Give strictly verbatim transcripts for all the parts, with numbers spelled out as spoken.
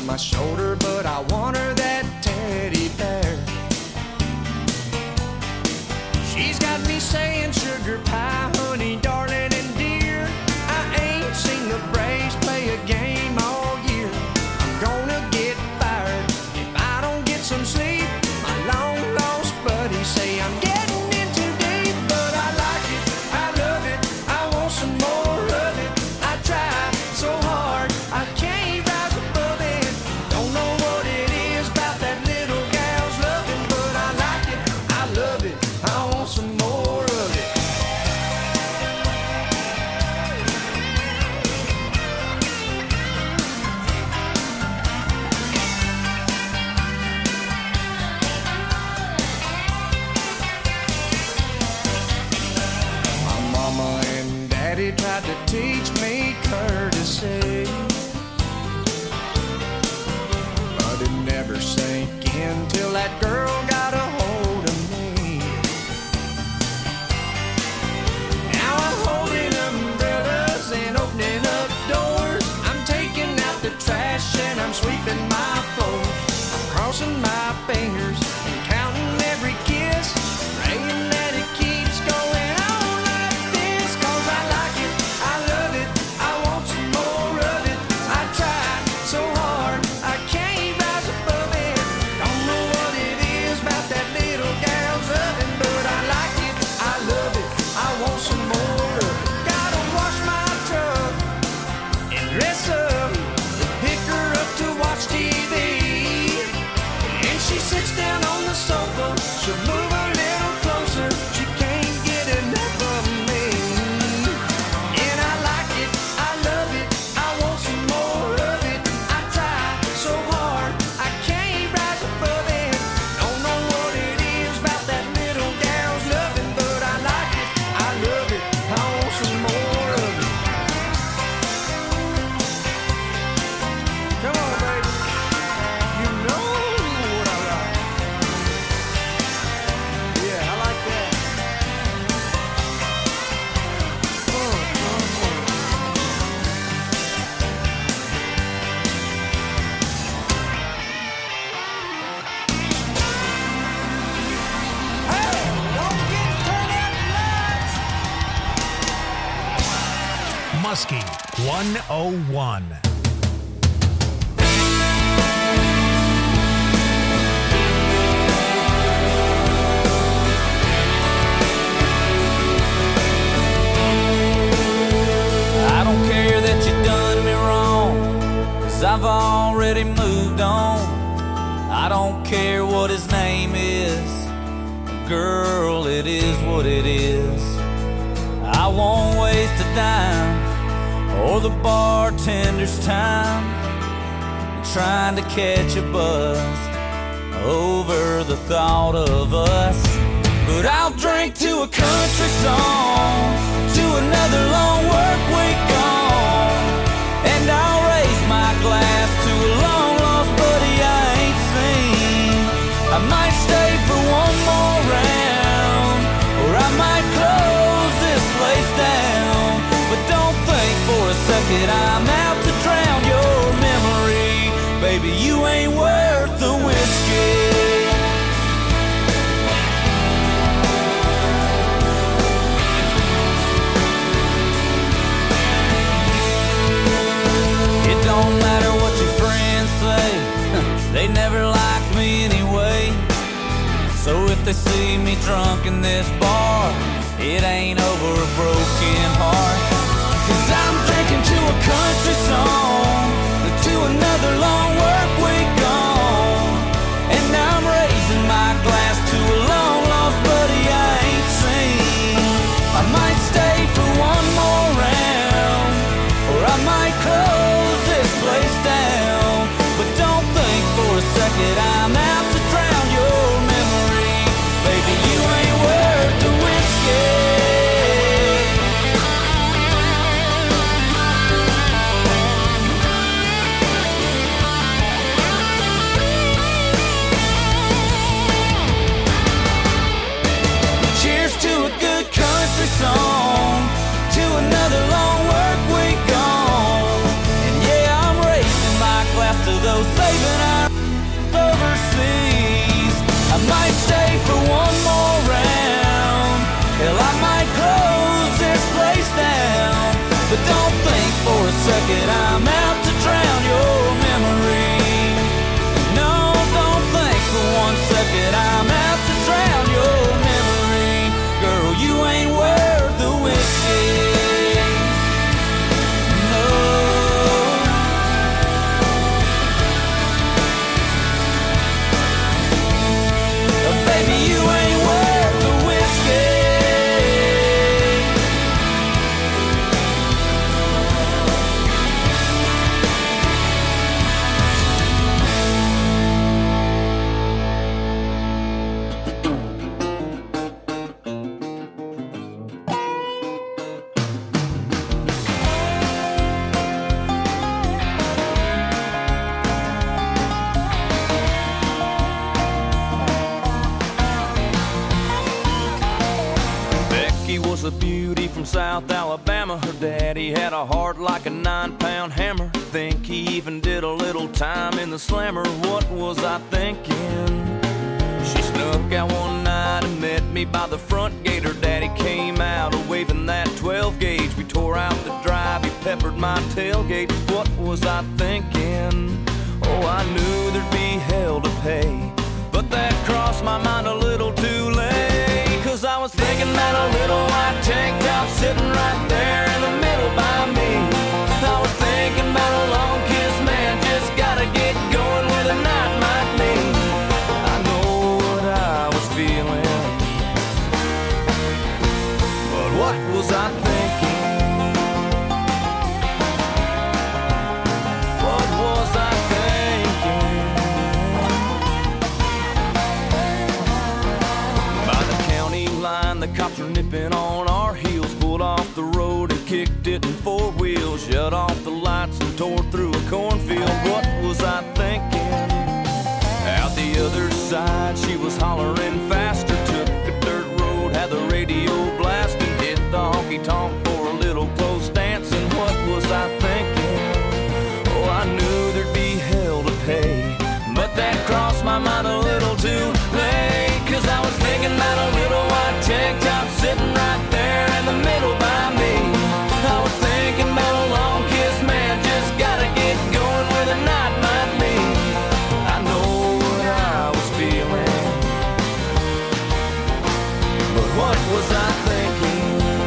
my shoulder, but I want her that teddy bear. She's got me saying sugar pie, honey, darling, and dear. I ain't seen the Braves play a game all year. I'm gonna get fired if I don't get some sleep. My long lost buddies say I'm getting in too deep, but I like it, I love it, I want some more of it. I try so hard, I can't rise above it. Don't know what it is about that little gal's loving, but I like it, I love it, I want some more of it. My mama and daddy tried to teach me courtesy, but it never sank in till that girl got a hold of me. Now I'm holding umbrellas and opening up doors. I'm taking out the trash and I'm sweeping my floors. I'm crossing my fingers and counting every kiss, praying that it keeps going on like this. 'Cause I like it, I love it, I want some more of it. I try so hard, I can't rise above it. Don't know what it is about that little gal's loving, but I like it, I love it, I want some more of it. Gotta wash my truck and dress up, pick her up to watch T V. And she sits down on the sofa, she'll move a little closer, she can't get enough of me. And I like it, I love it, I want some more of it. I try so hard, I can't rise above it. Don't know what it is about that little gal's loving, but I like it, I love it, I want some more of it. Come on, baby, you know what I like. Yeah, I like that. Uh, uh, uh. Hey, don't get turn out the lights. Muskie one oh one. I don't care that you done me wrong, 'cause I've already moved on. I don't care what his name is, girl, it is what it is. I won't waste a dime or the bartender's time trying to catch a buzz over the thought of us. But I'll drink to a country song, to another long work week gone, and I'll raise my glass to a long lost buddy I ain't seen. I might stay for one more round, or I might close this place down. But don't think for a second I'm out to drown your memory. Baby, you ain't worth the whiskey. It don't matter what your friends say, they never liked me anyway. So if they see me drunk in this bar, it ain't over a broken heart. 'Cause I'm drinking to a country song, to another long work week gone, and I'm raising my glass to a long lost buddy I ain't seen. I might stay for one more round, or I might close this place down. But don't think for a second I'm out to drown your memory. Baby, you ain't worth the whiskey. no saving our overseas. I might stay for one more round. Hell, I might close this place down. But don't think for a second I'm out to drown your memory. No, don't think for one second I'm out to drown your memory. Girl, you ain't worth the whiskey. A beauty from South Alabama. Her daddy had a heart like a nine-pound hammer. Think he even did a little time in the slammer. What was I thinking? She snuck out one night and met me by the front gate. Her daddy came out waving that twelve gauge. We tore out the drive, he peppered my tailgate. What was I thinking? Oh, I knew there'd be hell to pay, but that crossed my mind a little too late. Cause I was thinking about a little white tank top sitting right there in the middle by me. I was thinking about a long kiss, man, just gotta get going where the night might lead. I know what I was feeling, but what was I thinking? What was I thinking? By the county line, the cops were nipping on our heels. Pulled off the road and kicked it in four wheels. Shut off the lights and tore through a cornfield. What was I thinking? Out the other side, she was hollering faster. Took a dirt road, had the radio blasting. Hit the honky-tonk for a little close dancing. What was I thinking? Oh, I knew there'd be hell to pay, but that crossed my mind a little too late. Cause I was thinking about a little white tank top sitting right there in the middle by me. I was thinking about a long kiss, man, just gotta get going where the night might lead. I know what I was feeling, but what was I thinking?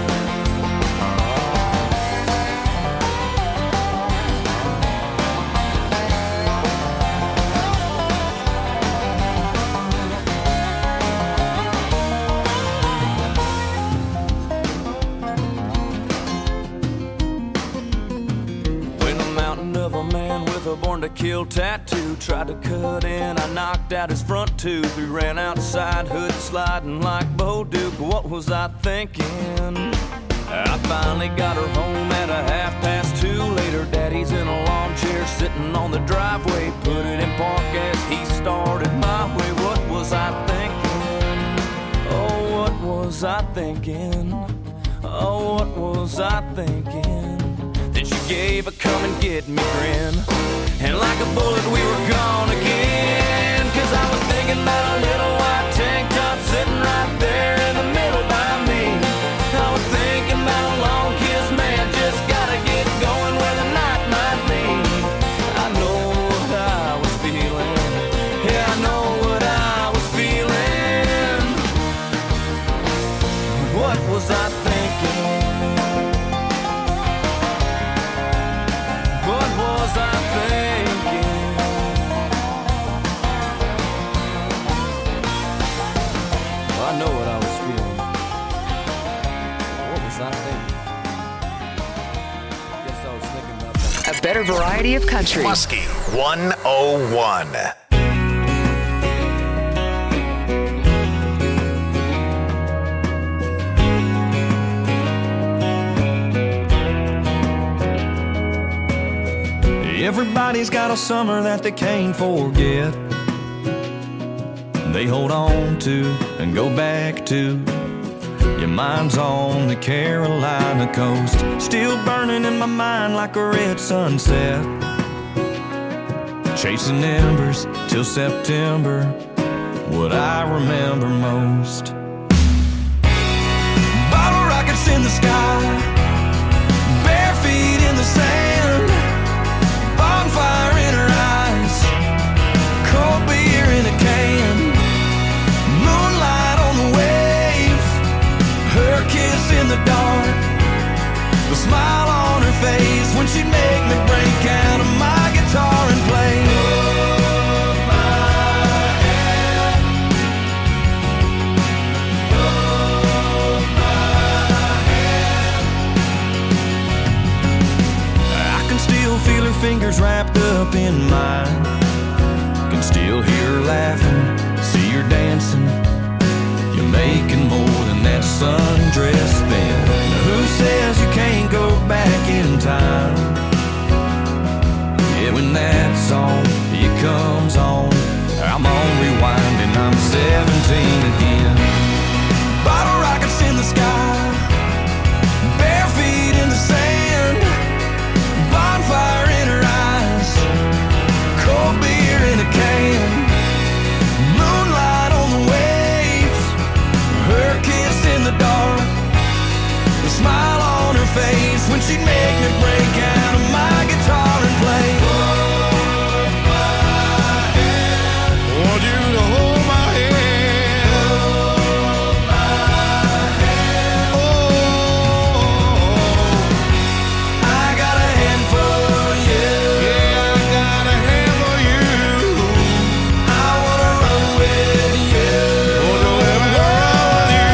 A born to kill tattoo tried to cut in, I knocked out his front tooth. We ran outside, hood sliding like Bo Duke. What was I thinking? I finally got her home at a half past two. Later, daddy's in a lawn chair sitting on the driveway. Put it in park as he started my way. What was I thinking? Oh, what was I thinking? Oh, what was I thinking? Then she gave a come and get me grin, and like a bullet we were gone again. Cause I was thinking about a little white tank top sitting right there in the middle by me. I was thinking about a long kiss, man, just gotta get going where the night might lead. I know what I was feeling, yeah, I know what I was feeling. What was I thinking? What was I thinking? Well, I know what I was feeling. What was I thinking? I guess I was thinking about that. A better variety of country. Muskie one oh one. Everybody's got a summer that they can't forget. They hold on to and go back to. Your mind's on the Carolina coast, still burning in my mind like a red sunset. chasing embers till September, what I remember most. Bottle rockets in the sky, bare feet in the sand, bonfire in her eyes, cold beer in a can, moonlight on the waves, her kiss in the dark, the smile on her face when she'd make me break out of my guitar and play. Hold my hand, hold my hand. I can still feel her fingers wrapped up in mine, can still hear her laughing, see her dancing. You're making more than that sundress then. Now who says you can't go back in time? Yeah, when that song, it comes on, I'm on rewind and I'm seventeen again. Bottle rockets in the sky, bare feet in the sand, bonfire in her eyes, cold beer in a can, moonlight on the waves, her kiss in the dark, the smile on her face when she'd make me break out of my guitar and play. Hold my hand, want you to hold my hand, hold my hand. Oh, I got a hand for you. Yeah, I got a hand for you. I wanna run with you. Want to let me run with you.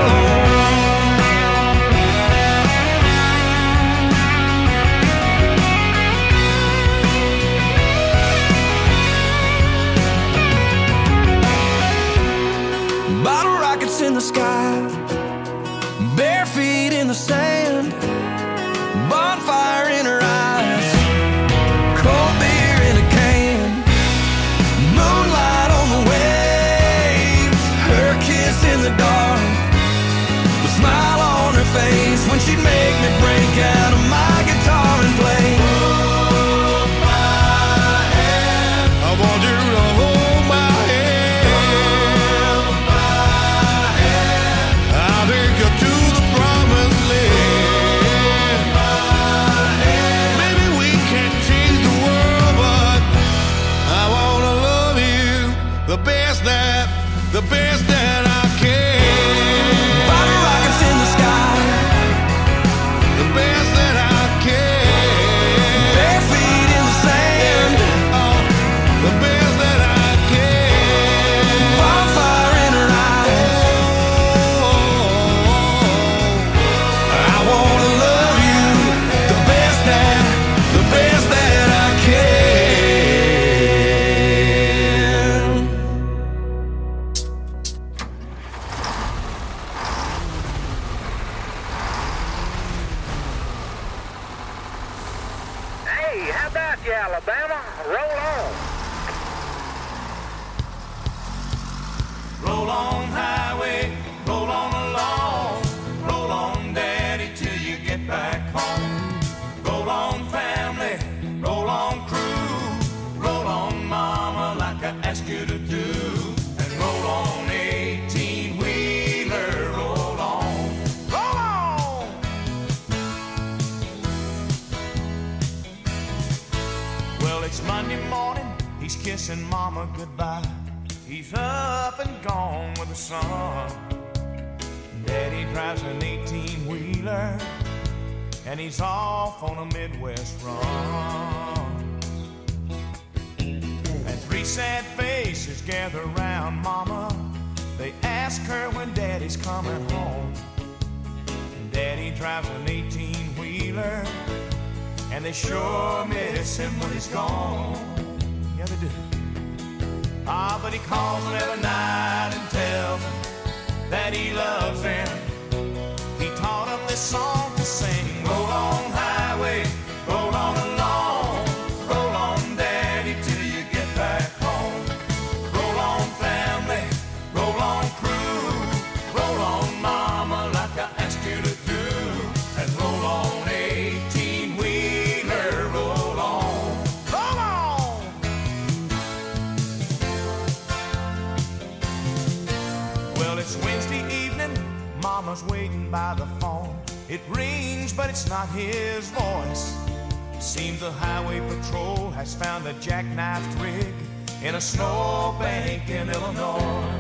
Bottle rockets in the sky, bare feet in the sand, bonfire in her eyes, cold beer in a can, moonlight on the waves, her kiss in the dark, the smile on her face when she'd make me break out of my guitar and play. Hold my hand, I want you to hold my hand, hold my hand. I'll take you to the promised land. Hold my hand. Maybe we can't change the world, but I wanna love you the best that, the best that I can. Bottle rockets in the sky, the best that I can. Bare feet in the sand, oh, the best that I can. Bonfire in her eyes, oh, I wanna love you the best that, the best that I can. Hey, how about you, Alabama? Roll on. Roll on, highway, roll on along. Roll on, daddy, till you get back home. Roll on, family, roll on, crew. Roll on, mama, like I asked you to do. And roll on, eighteen-wheeler, roll on. Roll on! Well, it's Monday morning, he's kissing mama goodbye. He's up and gone with the sun. Daddy drives an eighteen-wheeler, and he's off on a Midwest run. And three sad faces gather around mama. They ask her when daddy's coming home. Daddy drives an eighteen-wheeler, and they sure miss him when he's gone. Yeah, they do. Ah, but he calls them every night and tells them that he loves them. He taught them this song to sing. Roll on, highway, roll on along. Roll on, daddy, till you get back home. Roll on, family, roll on, crew. Roll on, mama, like I asked you to do. And roll on, eighteen-wheeler, roll on. Roll on! mama's waiting by the phone. It rings, but it's not his voice. Seems the highway patrol has found a jackknifed rig in a snowbank in Illinois.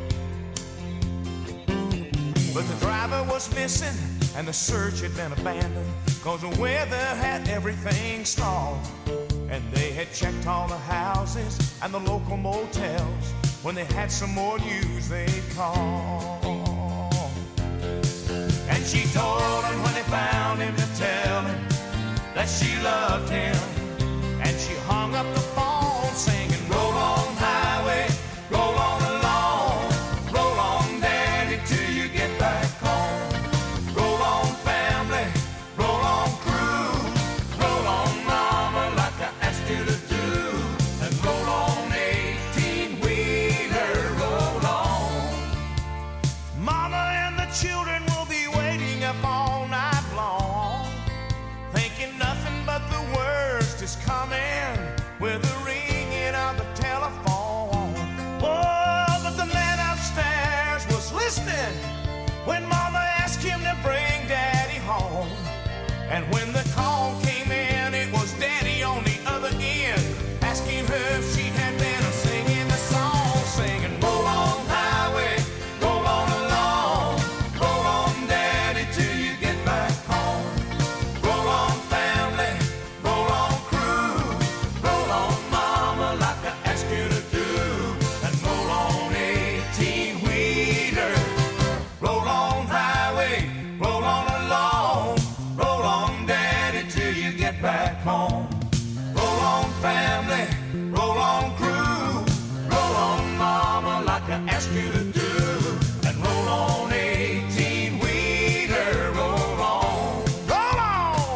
But the driver was missing and the search had been abandoned, 'cause the weather had everything stalled. And they had checked all the houses and the local motels. When they had some more news, they'd call. And she told him when they found him to tell him that she loved him. And she hung up the phone singing, roll on highway, roll on along, roll on daddy till you get back home. Roll on family, roll on crew, roll on mama like I asked you to do. And roll on eighteen-wheeler, roll on. Mama and the children will be waiting up all night long, thinking nothing but the worst is coming with the ringing of the telephone. Oh, but the man upstairs was listening when Mama asked him to bring Daddy home. And when the call came in, it was Daddy on the other end, asking her if she had been singing the song, singing, roll on highway, roll on along, roll on Daddy till you get back home. Roll on family, roll on crew, roll on mama like I asked you to do. And roll on eighteen-wheeler, roll on highway, roll on along, roll on daddy till you get back home. Roll on family, roll on crew, roll on mama like I asked you to do. And roll on eighteen-wheeler, roll on, roll on.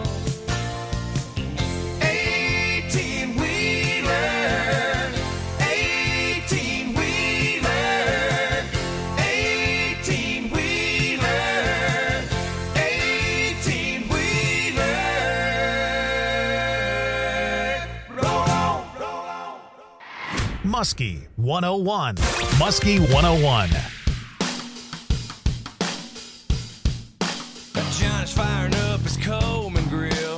Eighteen-wheeler, eighteen-wheeler, eighteen-wheeler, eighteen-wheeler. Roll on, roll on. Muskie one oh one. Muskie one oh one. Johnny's firing up his Coleman grill.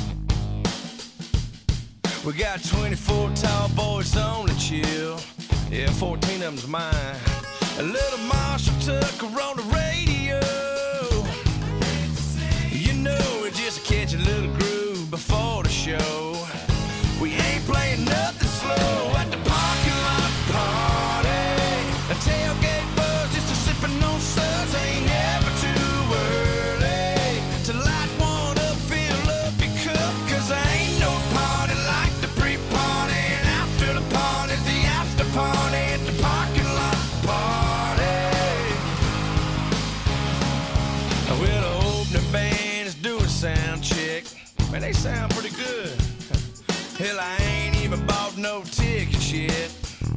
We got twenty-four tall boys on the chill. Yeah, fourteen of them's mine. A little Marshall Tucker on the radio. You know, we just catch a little groove before the show. We ain't playing nothing slow at the parking lot party. A tailgate buzz just a sipping on suds. Ain't never too early to light one up, fill up your cup. 'Cause there ain't no party like the pre-party. And after the party's the after party at the parking lot party. Well, the opening band is doing sound check. Man, they sound pretty good. Hell, I ain't even bought no tickets yet.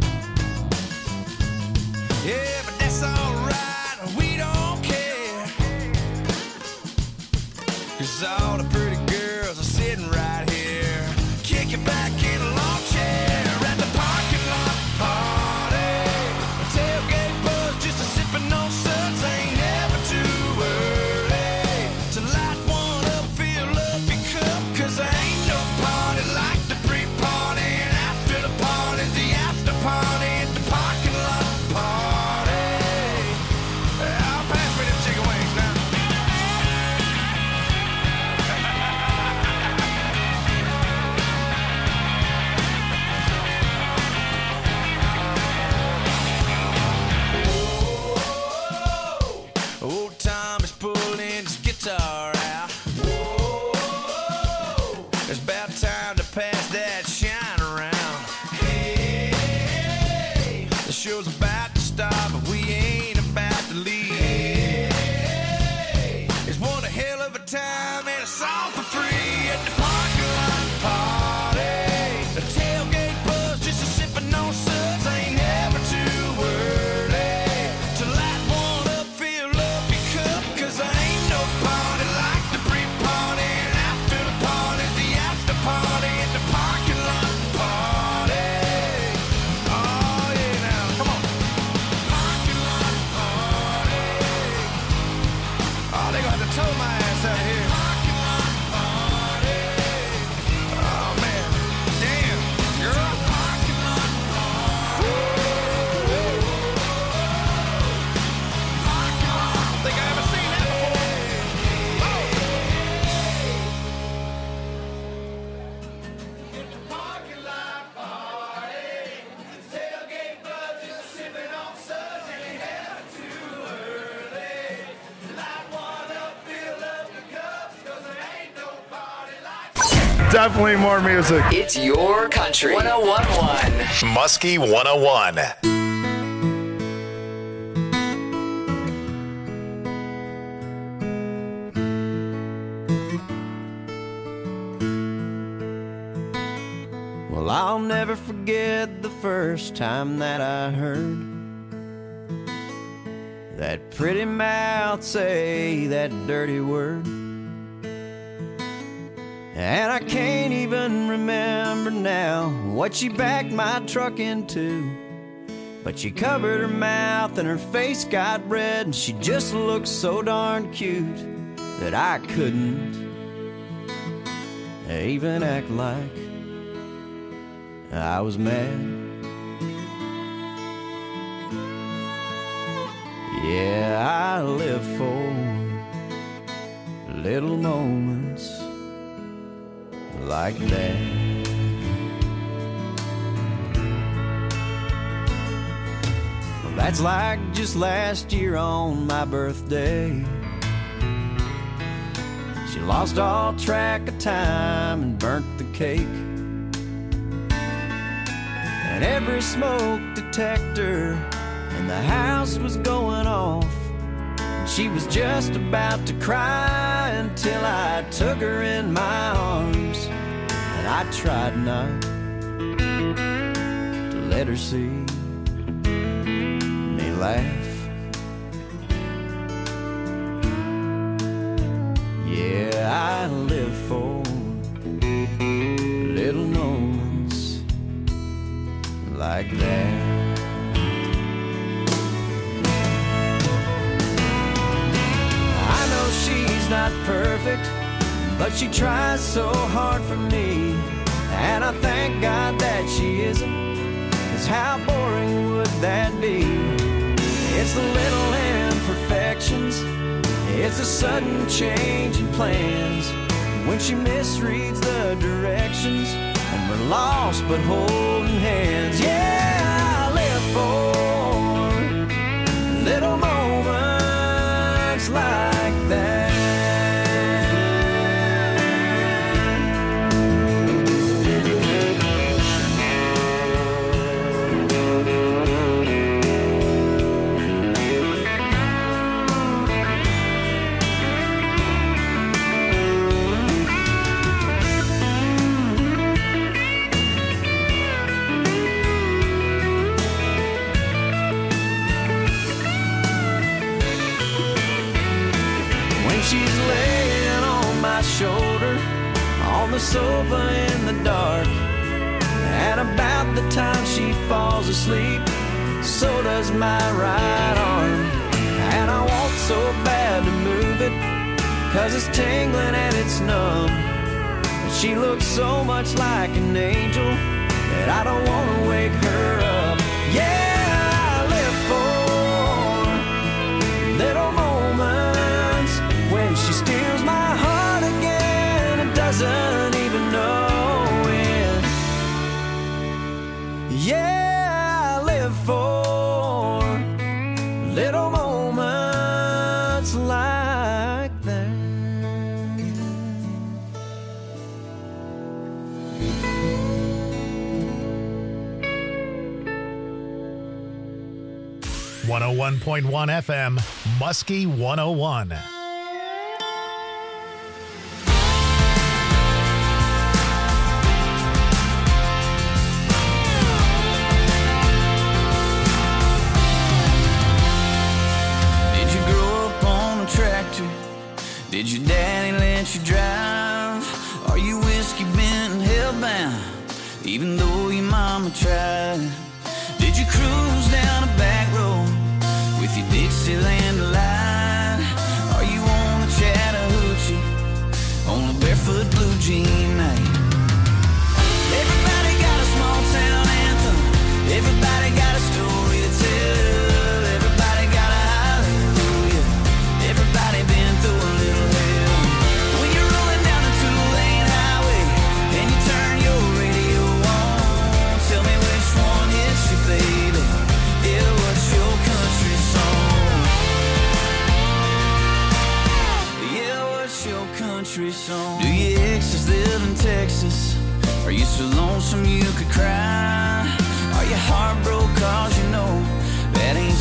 Yeah, but that's alright, we don't care. 'Cause all the pretty girls are sitting right here, kicking back in a lawn chair at the parking lot party. A tailgate buzz just a sipping on suds. Ain't never too early to light one up, fill up your cup. 'Cause there ain't no party like the pre-party. And after the party's the after party at the parking lot party. I'll pass me them chicken wings now. Old Tom is pulling his guitar out. It's about time to pass that shine around. The show's about to start, but we ain't about to leave. It's one hell of a time and it's all for free at the parking lot party. The tailgate buzz just a sipping on suds. Ain't never too early to light one up, fill up your cup. 'Cause there ain't no party like the pre-party. And after the party's the after party at the parking lot party. Oh yeah, now come on. Parking Definitely more music. It's your country. one oh one point one. Muskie one oh one. Well, I'll never forget the first time that I heard that pretty mouth say that dirty word. And I can't even remember now what she backed my truck into, but she covered her mouth and her face got red, and she just looked so darn cute that I couldn't even act like I was mad. Yeah, I live for little moments like that. Well, that's like just last year on my birthday. She lost all track of time and burnt the cake. And every smoke detector in the house was going off, and she was just about to cry until I took her in my arms, and I tried not to let her see me laugh. Yeah, I live for little moments like that. She's not perfect, but she tries so hard for me, and I thank God that she isn't, 'cause how boring would that be? It's the little imperfections, it's a sudden change in plans, when she misreads the directions, and we're lost but holding hands. Yeah, I live for little moments like that. She's laying on my shoulder on the sofa in the dark, and about the time she falls asleep, so does my right arm. And I want so bad to move it, 'cause it's tingling and it's numb, but she looks so much like an angel that I don't want to wake her up. Yeah, I live for little moments when she steals my heart again and doesn't even know it. Yeah, I live for little moments like that. one oh one point one F M, Muskie one oh one. Did your daddy let you drive? Are you whiskey bent and hellbound, even though your mama tried? Did you cruise down a back road with your Dixieland delight? Are you on a Chattahoochee on a barefoot blue jean night? Everybody got a small town anthem, everybody got a story to tell, everybody got a hallelujah, everybody been through a little hell. When you're rolling down the two-lane highway and you turn your radio on, tell me which one hits you, baby. Yeah, what's your country song? Yeah, what's your country song? Do your exes live in Texas?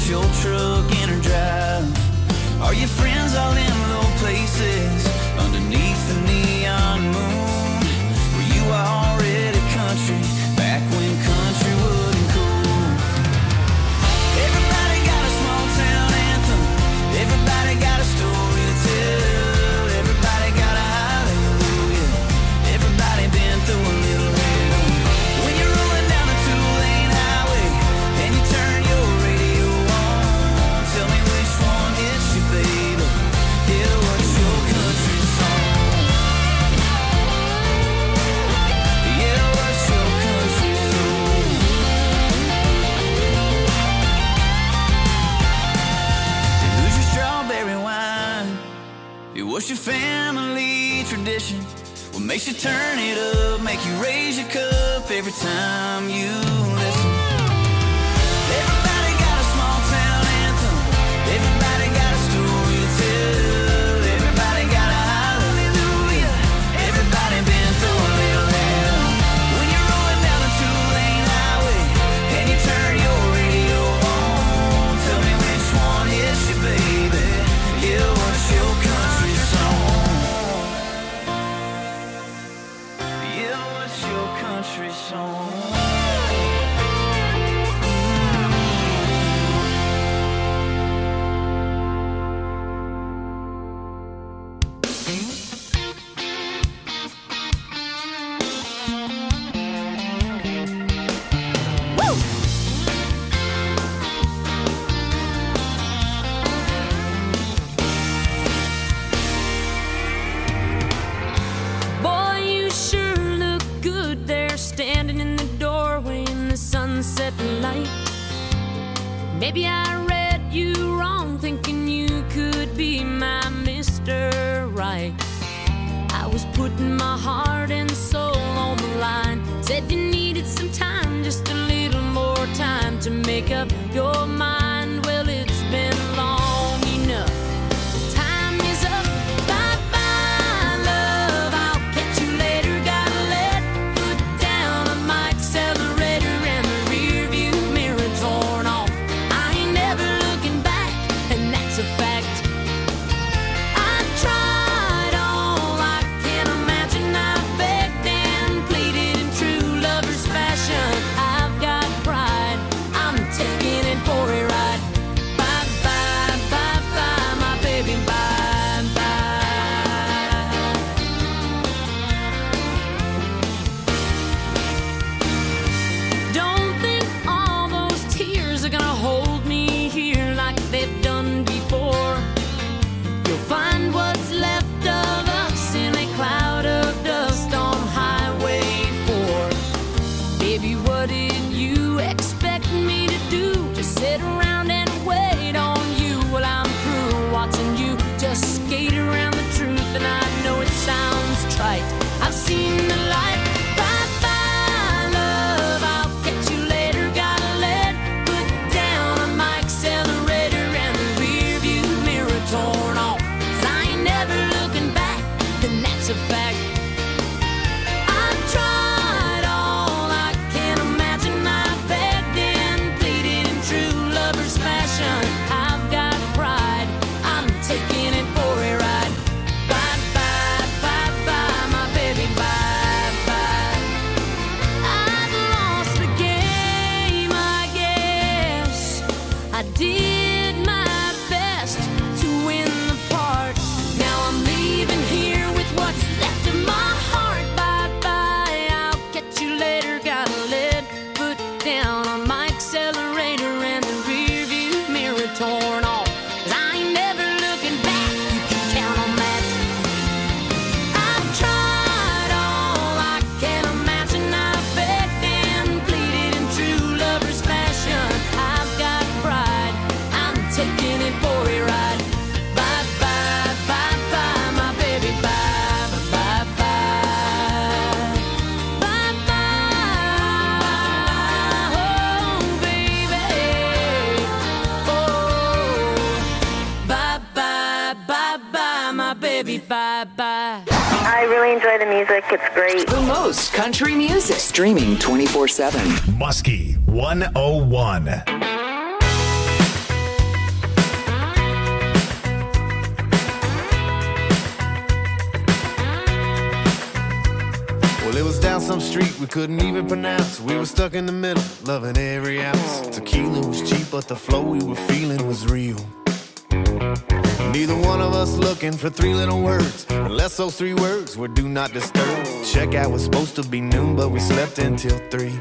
your truck in her drive? Are your friends all in low places underneath the neon moon? Were you already country back when country wasn't cool? Everybody got a small town anthem. Everybody got a story to tell. Everybody got a hallelujah. Everybody been through a little hell. When you're rolling down a two-lane highway and you turn your radio on, tell me which one hits you, baby. Yeah, what's your country song? Yeah, what's your country song? Who's your strawberry wine? Yeah, what's your family tradition? What makes you turn it up, make you raise your cup every time you listen? Everybody got a small town anthem. Everybody got a story to tell. Everybody got a hallelujah. Everybody been through a little hell. When you're rolling down a two-lane highway and you turn your radio on, tell me which one hits you, baby. Yeah, what's your country song? Yeah, what's your country song? Boy, you sure look good there, standing in the doorway in the sunset light. Maybe I read you wrong, thinking you could be my Mister Right. I was putting my heart and soul on the line. Said you needed some time, just a little more time to make up your mind. Well, it's been long enough. Time is up. Bye-bye, love. I'll catch you later. Gotta let foot down on my accelerator and the rear view mirror torn off. I ain't never looking back, and that's a fact. I tried all I can imagine. I begged and pleaded in true lover's fashion. I've got pride. I'm taking it for a ride. Bye bye, bye bye, my baby, bye bye. Don't think all those tears are gonna hold me here like they've done before. You'll find what's left of us in a cloud of dust on Highway four. Baby, what did you expect me to do? Just sit around and wait on you while I'm through watching you just skate around the truth. And I know it sounds trite, I've seen the light. Bye bye, love, I'll catch you later. Gotta let foot down on my accelerator and the rear view mirror torn off. 'Cause I ain't never looking back, and that's a fact. I've tried all I can imagine. I begged and pleaded in true lover's fashion. I've got pride. I'm taking it for a ride. Bye bye, bye bye, my baby, bye bye. I've lost the game, I guess. I did my best to win the part. Now I'm leaving here with what's left of my heart. Bye bye, I'll catch you later. Gotta let foot down on my accelerator and the rear view mirror torn off. 'Cause I ain't never looking back, you can count on that. I've tried all I can imagine. I begged and pleaded in true lover's fashion. I've got pride. I'm taking it for a ride. Bye bye, bye bye, my baby, bye bye, bye bye, bye bye. Oh baby, oh bye bye, bye bye, my baby, bye bye. I really enjoy the music. It's great. The most country music. Streaming twenty-four seven. Muskie one oh one. Well, it was down some street we couldn't even pronounce. We were stuck in the middle, loving every ounce. Tequila was cheap, but the flow we were feeling was real. Neither one of us looking for three little words, unless those three words were do not disturb. Checkout was supposed to be noon, but we slept until three.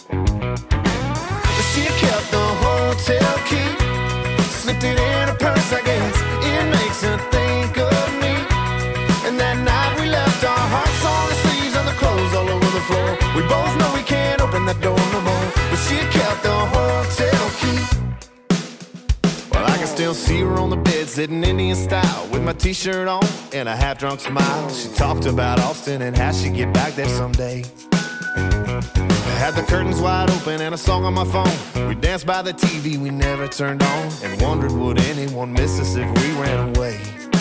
She kept the hotel key, slipped it in her purse, I guess. It makes her think of me. And that night we left our hearts on the sleeves and the clothes all over the floor. We both know we can't open that door no more, but she kept the hotel key. Well, I can still see her on the bed, sitting Indian style, with my t-shirt on and a half-drunk smile. She talked about Austin and how she'd get back there someday. I had the curtains wide open and a song on my phone. We danced by the T V we never turned on, and wondered would anyone miss us if we ran away.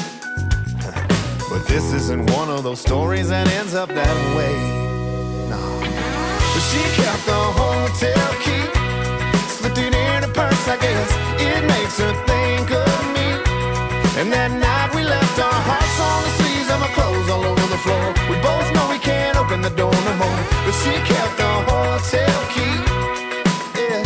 But this isn't one of those stories that ends up that way. No. But she kept the hotel key, slipped it in her purse, I guess. It makes her think of me. And that night we left our hearts on the sleeves and my clothes all over the floor. We both know we can't open the door no more, but she kept the hotel key. Yeah.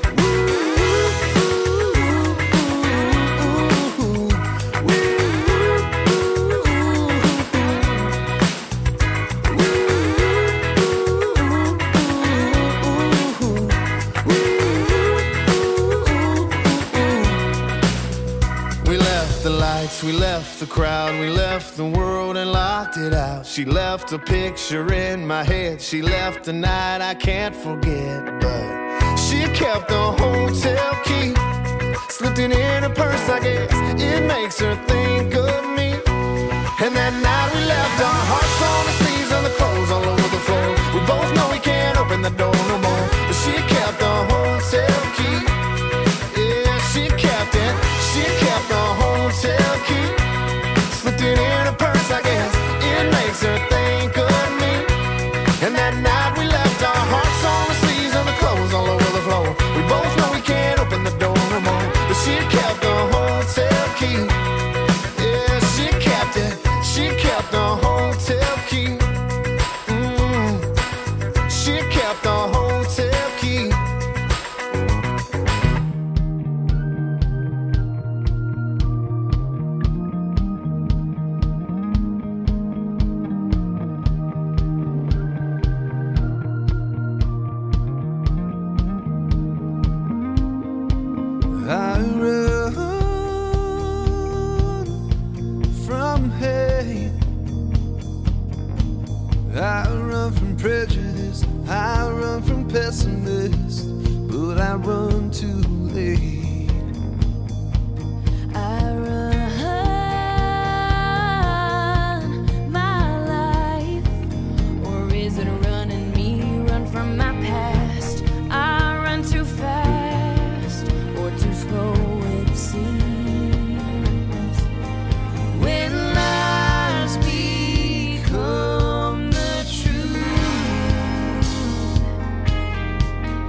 We left the crowd, we left the world and locked it out. She left a picture in my head, she left a night I can't forget. But she kept the hotel key, slipped it in her purse, I guess. It makes her think of me. And that night we left our hearts on the sleeves and the clothes all over the floor. We both know we can't open the door no more, but she kept the hotel key. Yeah, she kept it, she kept the hotel key, slipped it in her purse, I guess. It makes her think of me. And that night we left our hearts on the sleeves and the clothes all over the floor. We both know we can't open the door no more, but she kept the hotel key. Yeah, she kept it, she kept the hotel key. Mm. She kept the hotel key. I run from hate, I run from prejudice, I run from pessimists, but I run too late. I run my life, or is it running me? Run from my past. I run too fast, or too slow it seems. When lies become the truth,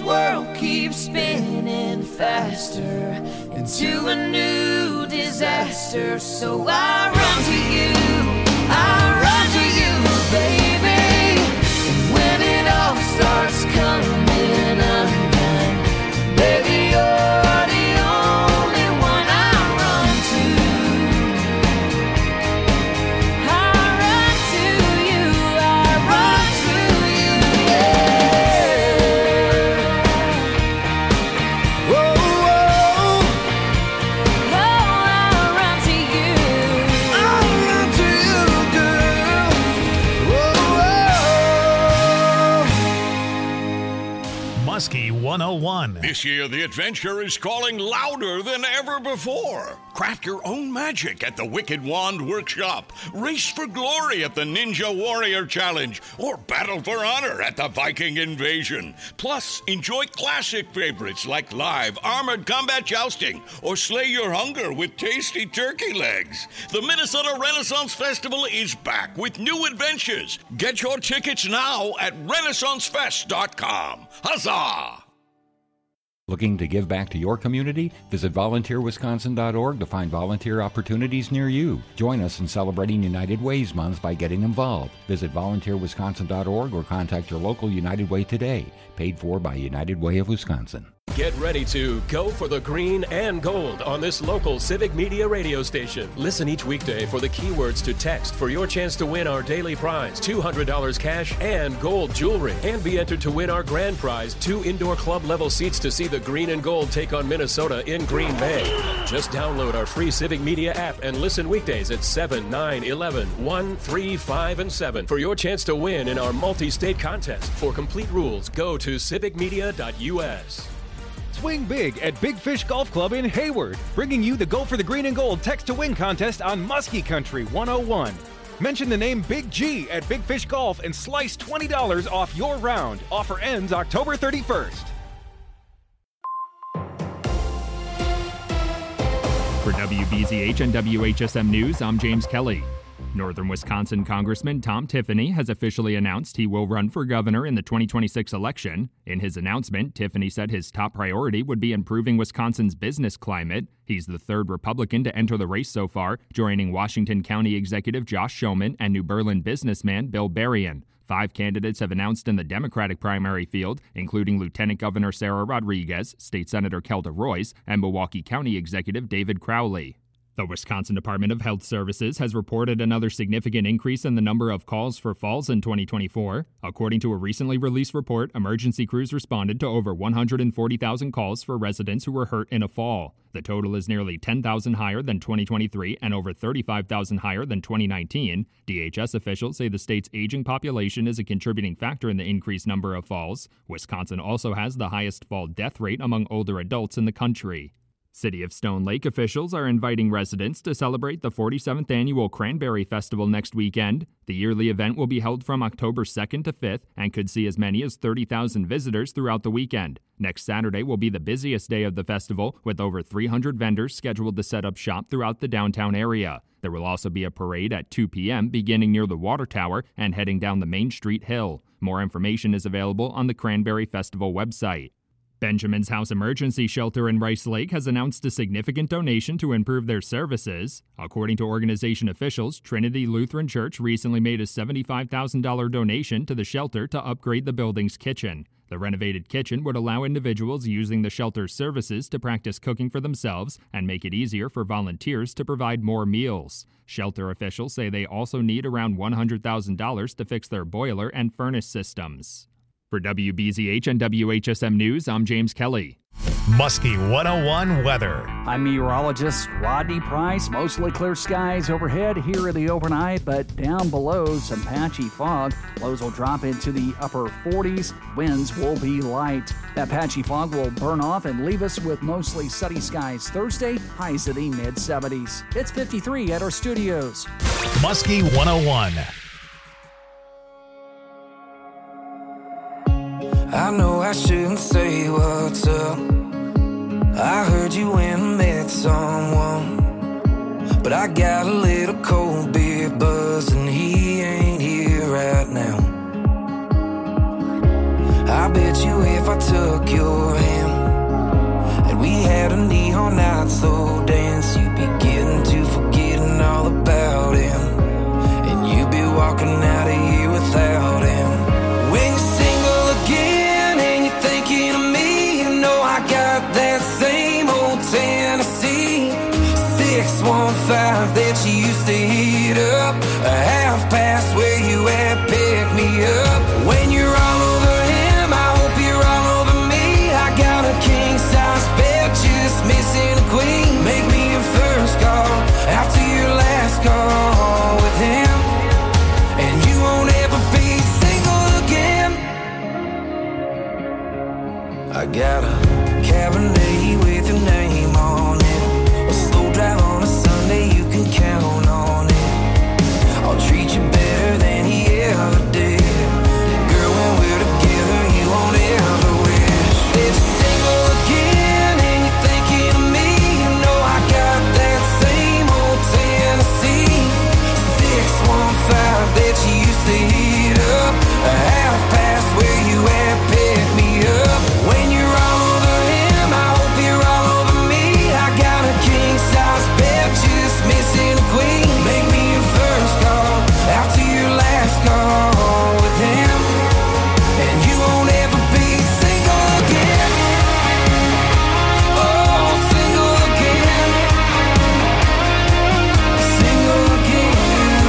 world keeps spinning faster into a new disaster. So I run to you, I run to you, baby. And when it all starts coming undone, baby, you're the only one I run to. I run to you, I run to you, yeah. Whoa, whoa. Oh, I run to you. I run to you, girl. Whoa, whoa. Muskie one oh one. This year, the adventure is calling louder than ever before. Craft your own magic at the Wicked Wand Workshop. Race for glory at the Ninja Warrior Challenge. Or battle for honor at the Viking Invasion. Plus, enjoy classic favorites like live armored combat jousting. Or slay your hunger with tasty turkey legs. The Minnesota Renaissance Festival is back with new adventures. Get your tickets now at renaissance fest dot com. Huzzah! Looking to give back to your community? Visit volunteer wisconsin dot org to find volunteer opportunities near you. Join us in celebrating United Way's Month by getting involved. Visit volunteer wisconsin dot org or contact your local United Way today. Paid for by United Way of Wisconsin. Get ready to go for the green and gold on this local Civic Media radio station. Listen each weekday for the keywords to text for your chance to win our daily prize, two hundred dollars cash and gold jewelry. And be entered to win our grand prize, two indoor club level seats to see the green and gold take on Minnesota in Green Bay. Just download our free Civic Media app and listen weekdays at seven, nine, eleven, one, three, five, and seven for your chance to win in our multi-state contest. For complete rules, go to civic media dot u s. Swing big at Big Fish Golf Club in Hayward, bringing you the Go for the Green and Gold Text to Win contest on Muskie Country one oh one. Mention the name Big G at Big Fish Golf and slice twenty dollars off your round. Offer ends October thirty-first. For W B Z H and W H S M News, I'm James Kelly. Northern Wisconsin Congressman Tom Tiffany has officially announced he will run for governor in the twenty twenty-six election. In his announcement, Tiffany said his top priority would be improving Wisconsin's business climate. He's the third Republican to enter the race so far, joining Washington County Executive Josh Schoeman and New Berlin businessman Bill Berrien. Five candidates have announced in the Democratic primary field, including Lieutenant Governor Sarah Rodriguez, State Senator Kelda Royce, and Milwaukee County Executive David Crowley. The Wisconsin Department of Health Services has reported another significant increase in the number of calls for falls in twenty twenty-four. According to a recently released report, emergency crews responded to over one hundred forty thousand calls for residents who were hurt in a fall. The total is nearly ten thousand higher than twenty twenty-three and over thirty-five thousand higher than twenty nineteen. D H S officials say the state's aging population is a contributing factor in the increased number of falls. Wisconsin also has the highest fall death rate among older adults in the country. City of Stone Lake officials are inviting residents to celebrate the forty-seventh Annual Cranberry Festival next weekend. The yearly event will be held from October second to fifth and could see as many as thirty thousand visitors throughout the weekend. Next Saturday will be the busiest day of the festival, with over three hundred vendors scheduled to set up shop throughout the downtown area. There will also be a parade at two p.m. beginning near the Water Tower and heading down the Main Street Hill. More information is available on the Cranberry Festival website. Benjamin's House Emergency Shelter in Rice Lake has announced a significant donation to improve their services. According to organization officials, Trinity Lutheran Church recently made a seventy-five thousand dollars donation to the shelter to upgrade the building's kitchen. The renovated kitchen would allow individuals using the shelter's services to practice cooking for themselves and make it easier for volunteers to provide more meals. Shelter officials say they also need around one hundred thousand dollars to fix their boiler and furnace systems. For W B Z H and W H S M News, I'm James Kelly. Muskie one oh one weather. I'm meteorologist Rodney Price. Mostly clear skies overhead here in the overnight, but down below some patchy fog. Lows will drop into the upper forties. Winds will be light. That patchy fog will burn off and leave us with mostly sunny skies Thursday. Highs in the mid seventies. It's fifty-three at our studios. Muskie one oh one. I know I shouldn't say what's up. I heard you went and met someone, but I got a little cold beer buzz and he ain't here right now. I bet you if I took your I got a Cabernet with your name on it. A slow drive on a Sunday, you can count on it. I'll treat you better than he ever did. Girl, when we're together, you won't ever wish that you're single again and you're thinking of me. You know I got that same old Tennessee six one five that you used to heat up. A half past where you at, pick me up. When you're all over him, I hope you're all over me. I got a king size bed, just missing a queen. Make me your first call after your last call with him, and you won't ever be single again. Oh, single again, single again.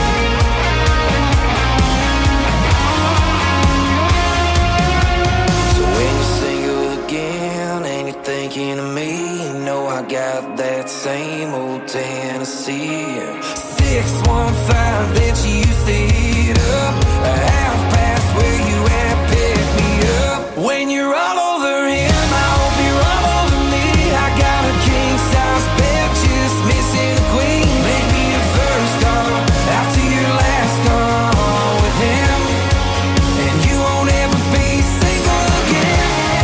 So when you're single again and you're thinking of me, you know I got that same old Tennessee six one five that you used to heat up. A half past where you at, pick me up. When you're all over him, I hope you're all over me. I got a king size bed, just missing a queen. Make me your first call after your last call with him, and you won't ever be single again.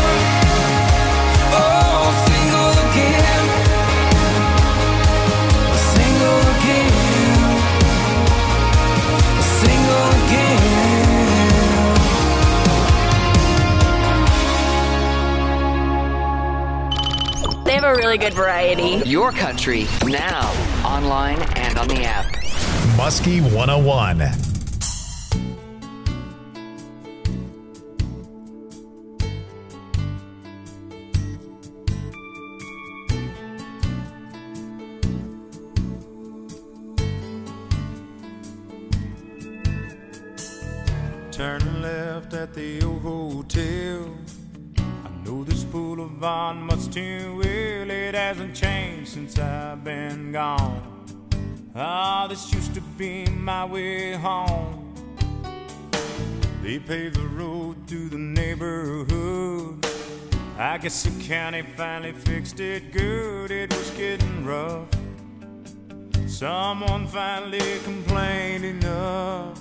Oh, single again, single again, single again. They have a really good variety. Your country, now, online and on the app. Muskie one oh one. Turn left at the old hotel. I know this boulevard much too well. It hasn't changed since I've been gone. Ah, this used to be my way home. They paved the road through the neighborhood. I guess the county finally fixed it good. It was getting rough. Someone finally complained enough.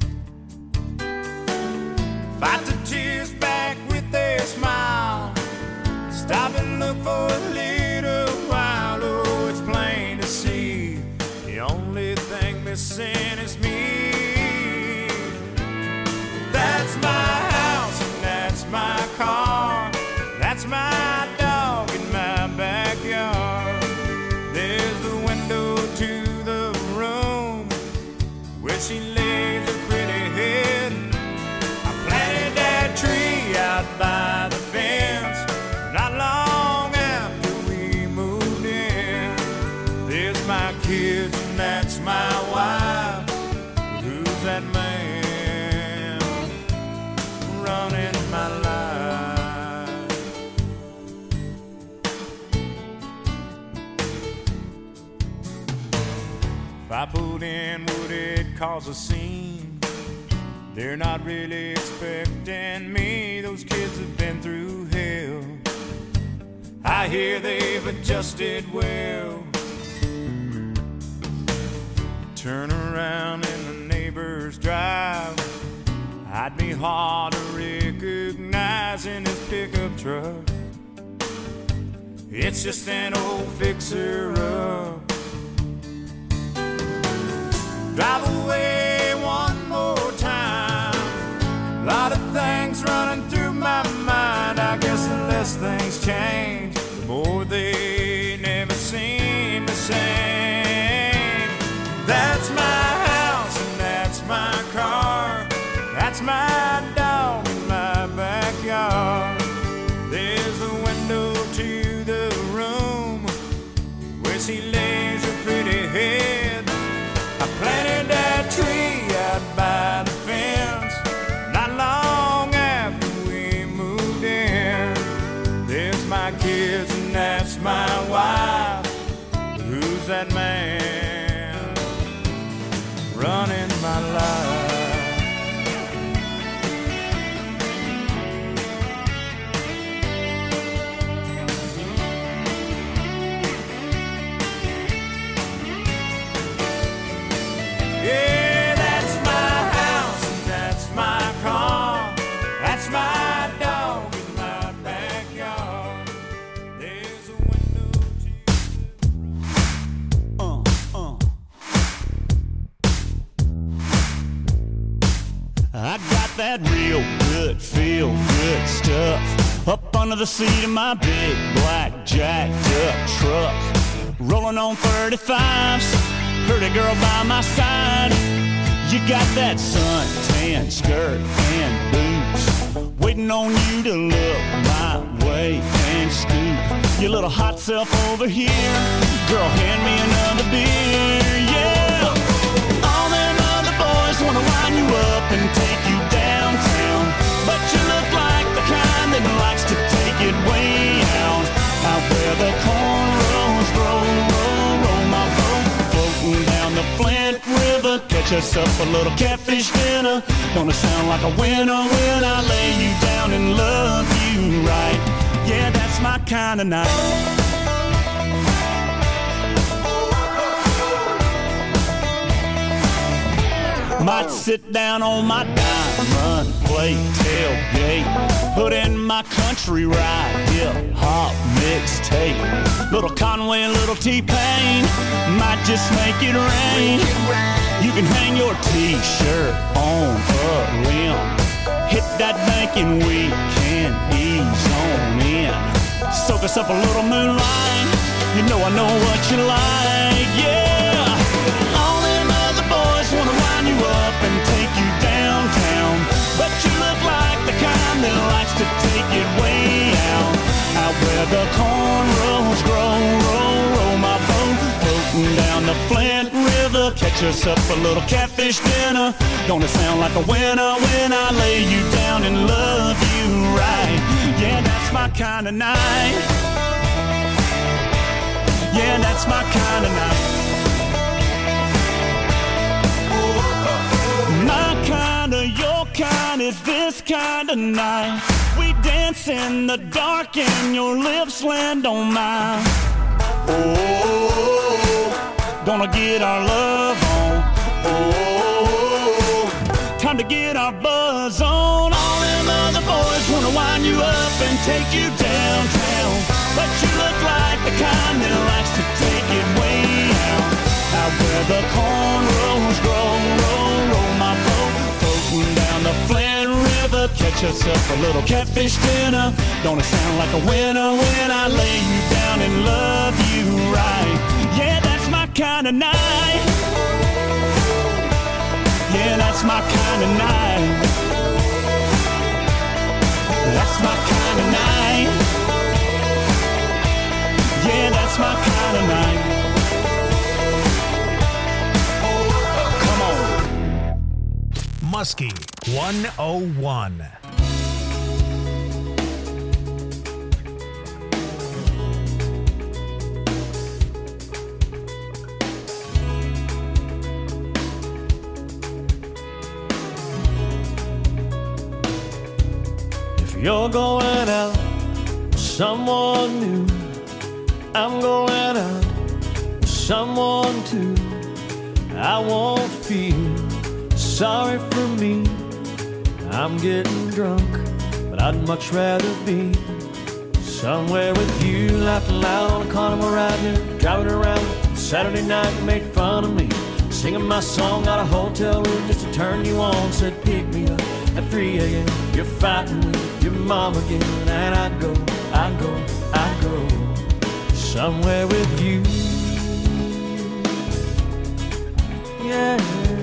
Fight the tears back with a smile. Stop and look for a little while. Oh, it's plain to see the only thing missing is me. That's my house and that's my car. That's my dog in my backyard. There's the window to the room where she lays her pretty head. Tree out by the fence, not long after we moved in. There's my kids and that's my wife. Who's that man running my life? If I pulled in, would it cause a scene? They're not really expecting me. Those kids have been through hell. I hear they've adjusted well. Turn around in the neighbor's drive. I'd be hard to recognize in his pickup truck. It's just an old fixer-up. Drive away one more time. A lot of things running through my mind. I guess the less things change, the more they never seem the same. That's my house and that's my car. That's my dog in my backyard. There's the window to the room where she lays her pretty head. I planted that tree out by the fence, not long after we moved in. There's my kids and that's my wife. Who's that man running my life? under the seat of my big black jacked up truck. Rolling on thirty-fives, pretty girl by my side. You got that suntan skirt and boots, waiting on you to look my way and scoop your little hot self over here. Girl, hand me another beer, yeah. All them other boys wanna line you up and take you downtown, but you look like the kind that likes to take it way out, out where the cornrows grow, roll, roll my boat, floating down the Flint River. Catch us up a little catfish dinner. Gonna sound like a winner when I lay you down and love you right. Yeah, that's my kind of night. Might sit down on my diamond plate tailgate, put in my country ride, hip hop mixtape. Little Conway and little T-Pain might just make it rain. You can hang your t-shirt on a limb, hit that bank and we can ease on in. Soak us up a little moonlight, you know I know what you like, yeah. All them other boys wanna line you up and take you downtown, but you look like the kind that likes to take it way out, out where the cornrows grow, roll, roll my boat, floating down the Flint River. Catch us up a little catfish dinner. Gonna sound like a winner when I lay you down and love you right. Yeah, that's my kind of night. Yeah, that's my kind of night. My kind of, your kind is this kind of night. We dance in the dark and your lips land on mine. Oh, gonna get our love on. Oh, time to get our buzz on. All them other boys wanna wind you up and take you downtown, but you look like the kind that likes to take it way out, out where the cornrows grow, roll, roll my boat, floating down the Flint River. Catch us up a little catfish dinner. Gonna sound like a winner when I lay you down and love you right. Yeah, that's my kind of night. Yeah, that's my kind of night. That's my kind of night. Yeah, that's my kind of night. Come on. Muskie one oh one. You're going out with someone new. I'm going out with someone too. I won't feel sorry for me. I'm getting drunk, but I'd much rather be somewhere with you, laughing loud on a carnival ride here, driving around Saturday night. You made fun of me, singing my song out of a hotel room just to turn you on. Said pick me up at three a.m. You're fighting with your mom again, and I go, I go, I go somewhere with you. Yeah,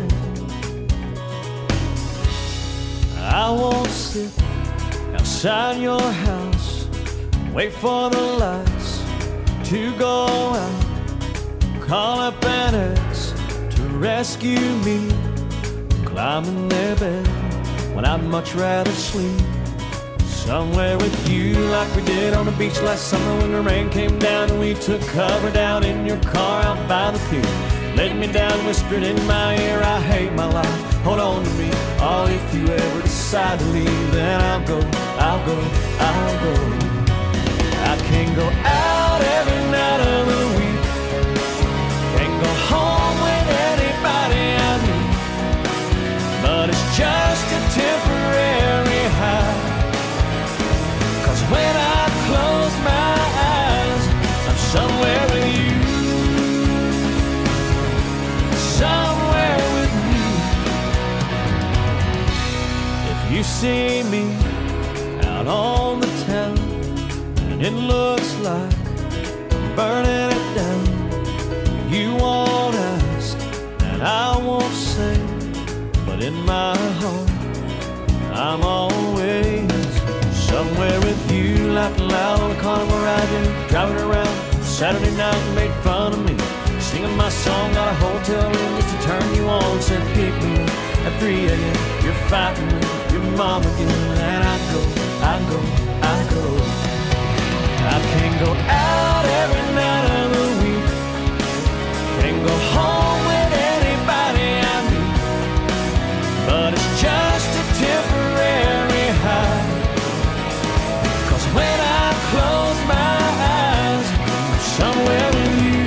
I won't sit outside your house, wait for the lights to go out, call up an ex to rescue me, climbing their bed when I'd much rather sleep somewhere with you, like we did on the beach last summer when the rain came down and we took cover down in your car out by the pier. Laid me down, whispered in my ear, I hate my life, hold on to me. Oh, if you ever decide to leave, then I'll go, I'll go, I'll go. I can't go out every night of the week, can't go home with anybody I meet, but it's just a temporary high. Cause when I close my eyes, I'm somewhere with you, somewhere with you. If you see me out on the town, It looks like I'm burning it down. You won't ask, and I won't say, but in my heart, I'm always somewhere with you, laughing loud on the carnival ride, driving around Saturday night, you made fun of me, singing my song, got a hotel room just to turn you on, said pick me up at three a.m. You're fighting with your mom again, and I go, I go, I go. I can't go out every night of the week, can't go home with anybody I meet, but it's just a temporary high. Cause when I close my eyes, I'm somewhere with you,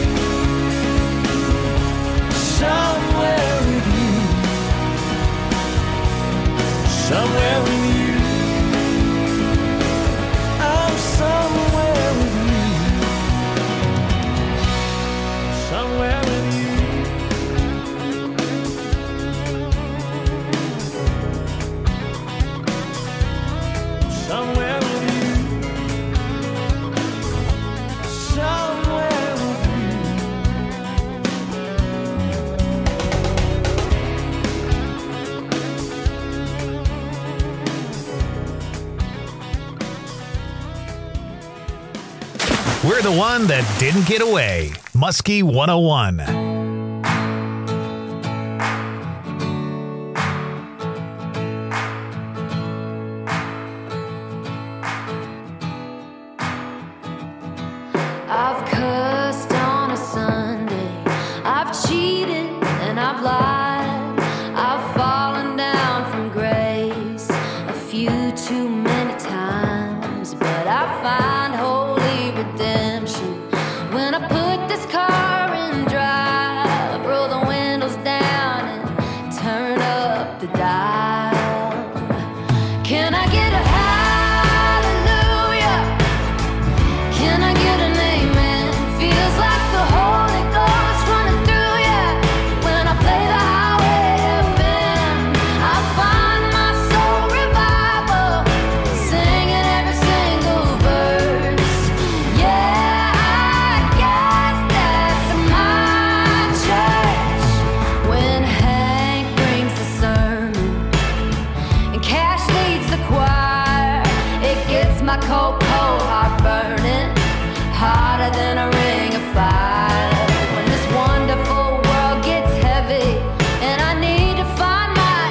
somewhere with you, somewhere with you. I'm somewhere with you, somewhere with you. Somewhere with you, somewhere with We're the one that didn't get away. Muskie one oh one. I've cussed on a Sunday, I've cheated and I've lied, I've fallen down from grace a few too many times, but I find holy redemption when I put this car in drive, roll the windows down and turn up the dial. Can I get a hallelujah? Can I get an amen? Feels like the Holy Ghost running through ya when I play the highway F M. I find my soul revival, singing every single verse. Yeah, I guess that's my church. When Hank brings the sermon and Cash leads the choir, it gets my cold, cold heart burning hotter than a ring of fire. When this wonderful world gets heavy and I need to find my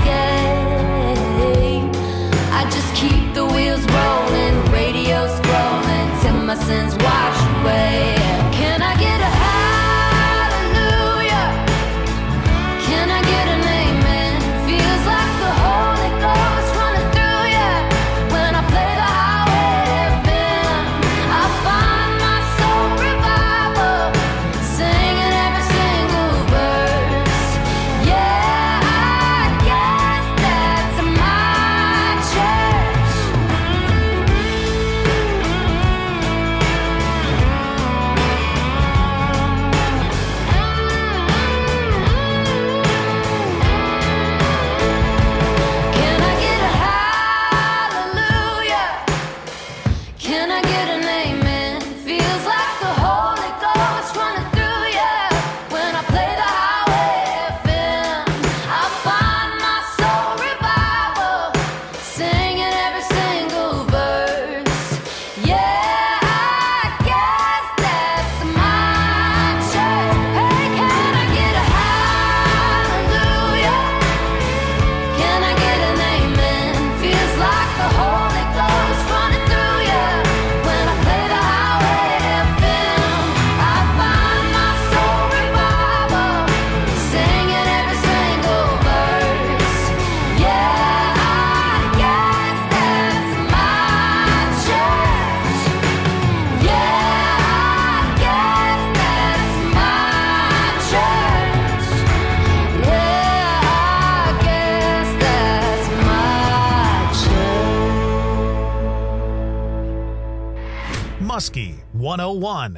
escape, I just keep the wheels rolling, radio scrolling till my sins wash away. Can I get a hallelujah? Can I get an amen? Feels like the Holy Ghost running through ya when I play the highway F M. I find my soul revival, singing every single verse. Yeah, I guess that's my church. Can I get a hallelujah? Can I get an amen? Feels like the Holy Ghost running through ya when I play the highway F M. I find my soul revival, singing every single verse. Yeah, I guess that's my church. Hey, can I get a hallelujah? Can I get an amen? Feels like the Holy Ghost running through ya when I play the highway F M. I find my soul revival, singing every single verse. Yeah, I guess that's my church. Yeah, I guess that's my church. Yeah, I guess that's my church. Muskie one oh one.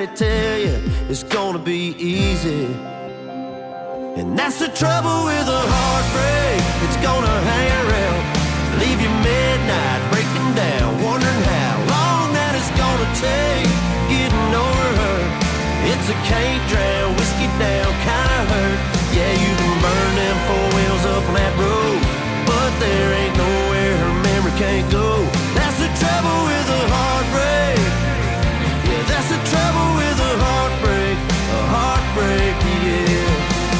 nobody tell you it's gonna be easy. And that's the trouble with a heartbreak. It's gonna hang around, leave you midnight breaking down, wondering how long that it's gonna take getting over her. It's a can't drown, whiskey down kind of hurt. Yeah, you can burn them four wheels up on that road, but there ain't nowhere her memory can't go. That's the trouble with a heartbreak. Yeah, that's the trouble with a heartbreak. A heartbreak, yeah.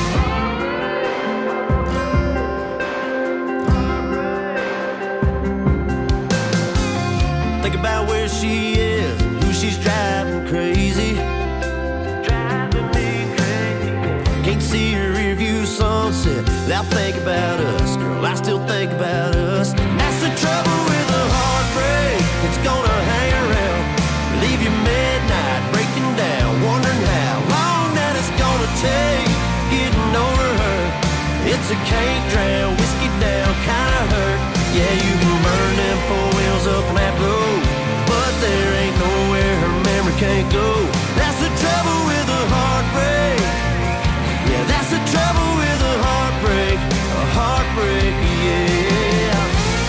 Think about where she is, who she's driving crazy. Driving me crazy. Can't see her rear view sunset without thinking about us. Girl, I still think about us. That's the trouble with a heartbreak. It's gonna hang around, leave you midnight breaking down, wondering how long that it's gonna take getting over her. It's a can't drown, whiskey down kind of hurt. Yeah, you can burn them four wheels up on that road, but there ain't nowhere her memory can't go. That's the trouble with a heartbreak. Yeah, that's the trouble with a heartbreak. A heartbreak, yeah.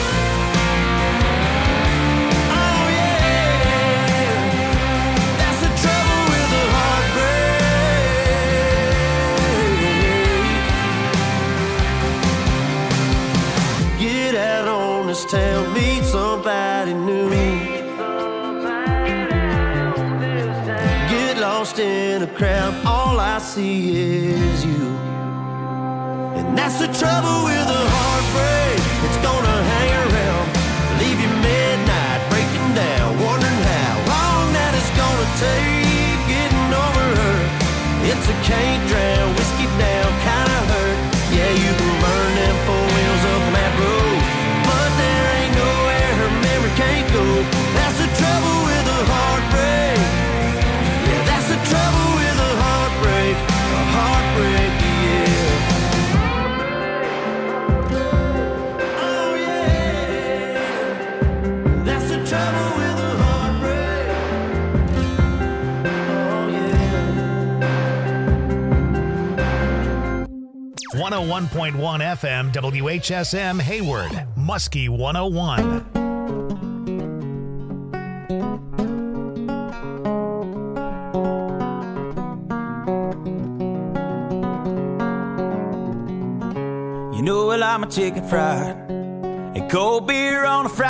Oh yeah, that's the trouble with a heartbreak. Get out on this town, meet somebody new. Get lost in a crowd, all I see is you. And that's the trouble with a heartbreak. It's gonna hang around, leave you midnight breaking down, wondering how long that it's gonna take getting over her. It's a can't drown, whiskey down kind of hurt. Yeah, you can burn them four wheels up on that road, but there ain't nowhere her memory can't go. That's the trouble with a heartbreak. Yeah, that's the trouble with a heartbreak. A heartbreak, yeah. Oh yeah, that's the trouble with a heartbreak. Oh yeah. one oh one point one F M W H S M Hayward, Muskie one oh one. You know, well, I'm a chicken fried and cold beer on a Friday.